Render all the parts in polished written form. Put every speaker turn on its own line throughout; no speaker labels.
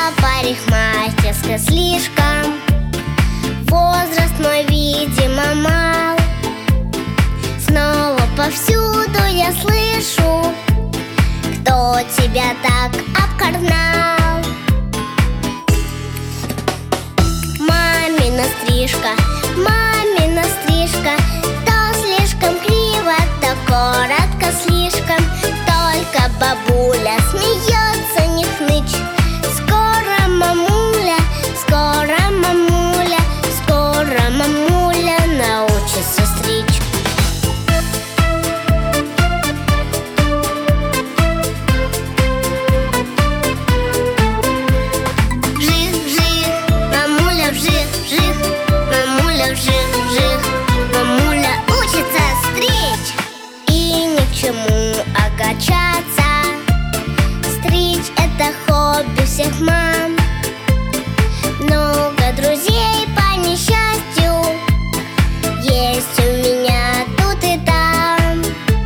парикмахерская слишком. Возраст мой, видимо, мал. Снова повсюду я слышу: кто тебя так обкорнал? Мамина стрижка, мамина стрижка, то слишком криво, то коротко слишком. Только бабуля смеется, не хнычь. Скоро мамуля, скоро мамуля, скоро мамуля научится стричь. Вжих-вжих, мамуля вжих-вжих, мамуля вжих-вжих, мамуля учится стричь. И ни к чему огорчаться, стричь — это хобби всех мам. Много друзей по несчастью есть у меня тут и там.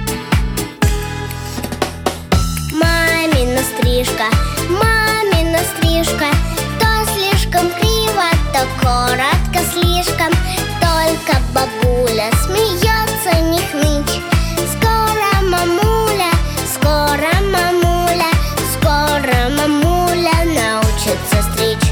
Мамина стрижка, мамина стрижка, то слишком криво, то коротко слишком. Только бабуля смеется, не хнычь. Скоро мамуля, скоро мамуля, скоро мамуля научится стричь.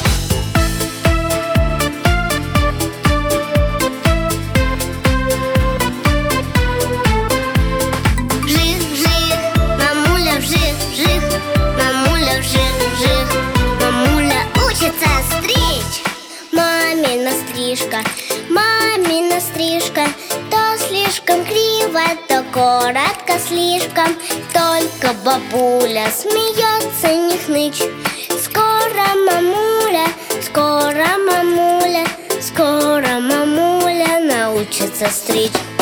Вжих-вжих, мамуля вжих-вжих, мамуля вжих-вжих, мамуля учится стричь. Мамина стрижка, мамина стрижка, то слишком криво, то коротко слишком. Только бабуля смеется, не хнычь. Скоро мамуля, скоро мамуля, скоро мамуля научится стричь.